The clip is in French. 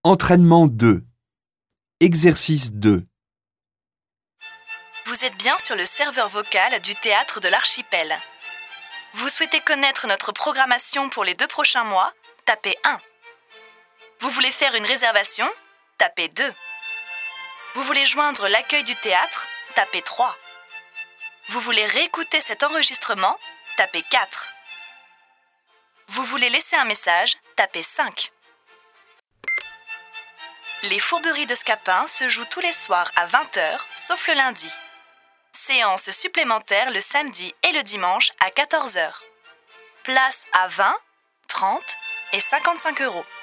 Entraînement 2. Exercice 2. Vous êtes bien sur le serveur vocal du Théâtre de l'Archipel. Vous souhaitez connaître notre programmation pour les 2 prochains mois? Tapez 1. Vous voulez faire une réservation? Tapez 2. Vous voulez joindre l'accueil du théâtre? Tapez 3. Vous voulez réécouter cet enregistrement? Tapez 4. Vous voulez laisser un message? Tapez 5. Les Fourberies de Scapin se jouent tous les soirs à 20h, sauf le lundi. Séance supplémentaire le samedi et le dimanche à 14h. Place à 20, 30 et 55 €.